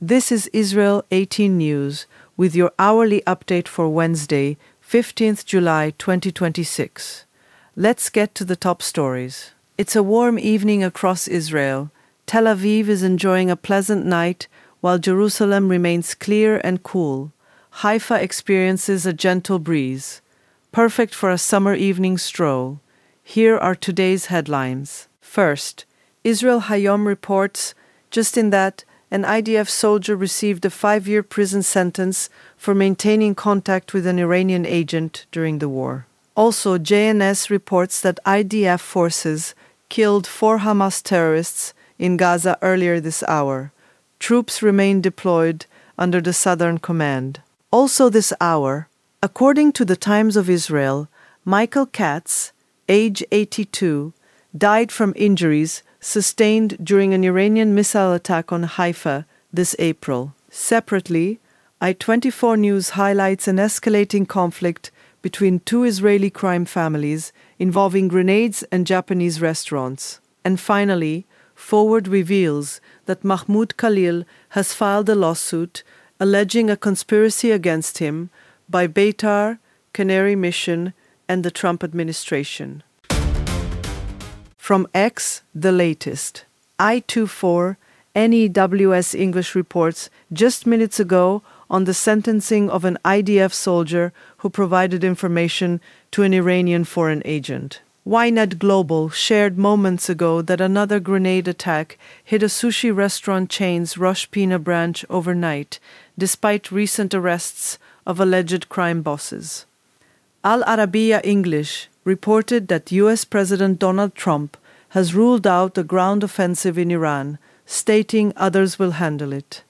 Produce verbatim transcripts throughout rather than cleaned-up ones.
This is Israel eighteen News with your hourly update for Wednesday, fifteenth July twenty twenty-six. Let's get to the top stories. It's a warm evening across Israel. Tel Aviv is enjoying a pleasant night while Jerusalem remains clear and cool. Haifa experiences a gentle breeze, perfect for a summer evening stroll. Here are today's headlines. First, Israel Hayom reports just in that an I D F soldier received a five-year prison sentence for maintaining contact with an Iranian agent during the war. Also, J N S reports that I D F forces killed four Hamas terrorists in Gaza earlier this hour. Troops remain deployed under the Southern Command. Also this hour, according to the Times of Israel, Michael Katz, age eighty-two, died from injuries sustained during an Iranian missile attack on Haifa this April. Separately, I twenty-four News highlights an escalating conflict between two Israeli crime families involving grenades and Japanese restaurants. And finally, Forward reveals that Mahmoud Khalil has filed a lawsuit alleging a conspiracy against him by Beitar, Canary Mission, and the Trump administration. From X, the latest. I twenty-four N E W S English reports just minutes ago on the sentencing of an I D F soldier who provided information to an Iranian foreign agent. Ynet Global shared moments ago that another grenade attack hit a sushi restaurant chain's Rosh Pina branch overnight, despite recent arrests of alleged crime bosses. Al Arabiya English reported that U S President Donald Trump has ruled out a ground offensive in Iran, stating others will handle it.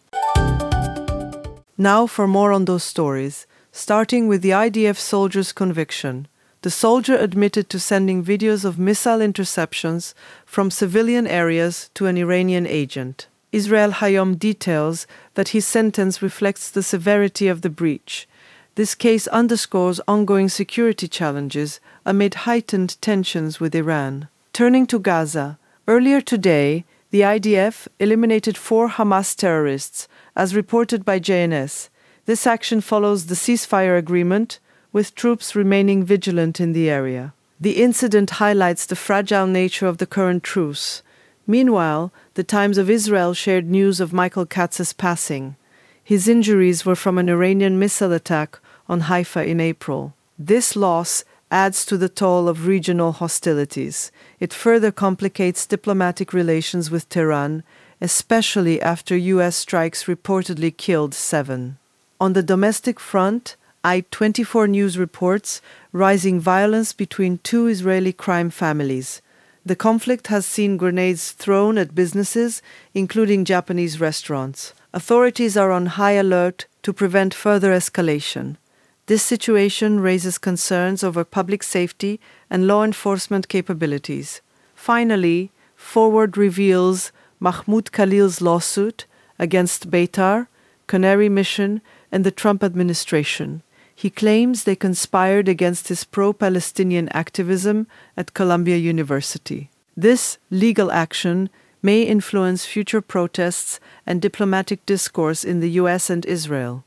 Now for more on those stories, starting with the I D F soldier's conviction. The soldier admitted to sending videos of missile interceptions from civilian areas to an Iranian agent. Israel Hayom details that his sentence reflects the severity of the breach. This case underscores ongoing security challenges amid heightened tensions with Iran. Turning to Gaza, earlier today, the I D F eliminated four Hamas terrorists, as reported by J N S. This action follows the ceasefire agreement, with troops remaining vigilant in the area. The incident highlights the fragile nature of the current truce. Meanwhile, the Times of Israel shared news of Michael Katz's passing. His injuries were from an Iranian missile attack on Haifa in April. This loss adds to the toll of regional hostilities. It further complicates diplomatic relations with Tehran, especially after U S strikes reportedly killed seven. On the domestic front, I twenty-four News reports rising violence between two Israeli crime families. The conflict has seen grenades thrown at businesses, including Japanese restaurants. Authorities are on high alert to prevent further escalation. This situation raises concerns over public safety and law enforcement capabilities. Finally, Forward reveals Mahmoud Khalil's lawsuit against Beitar, Canary Mission, and the Trump administration. He claims they conspired against his pro-Palestinian activism at Columbia University. This legal action may influence future protests and diplomatic discourse in the U S and Israel.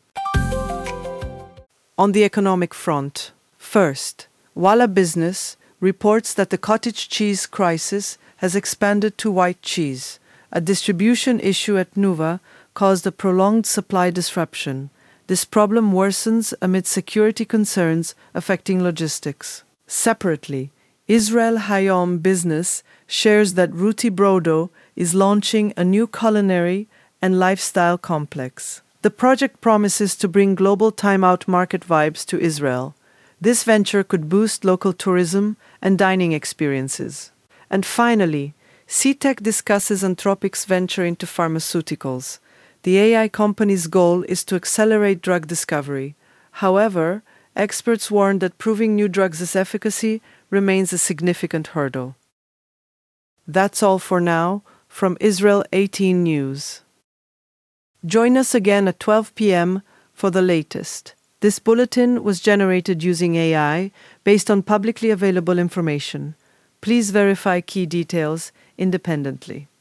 On the economic front, first, Walla Business reports that the cottage cheese crisis has expanded to white cheese. A distribution issue at Nuva caused a prolonged supply disruption. This problem worsens amid security concerns affecting logistics. Separately, Israel Hayom Business shares that Ruti Brodo is launching a new culinary and lifestyle complex. The project promises to bring global time-out market vibes to Israel. This venture could boost local tourism and dining experiences. And finally, C-Tech discusses Anthropic's venture into pharmaceuticals. The A I company's goal is to accelerate drug discovery. However, experts warn that proving new drugs' efficacy remains a significant hurdle. That's all for now from Israel eighteen News. Join us again at twelve p.m. for the latest. This bulletin was generated using A I based on publicly available information. Please verify key details independently.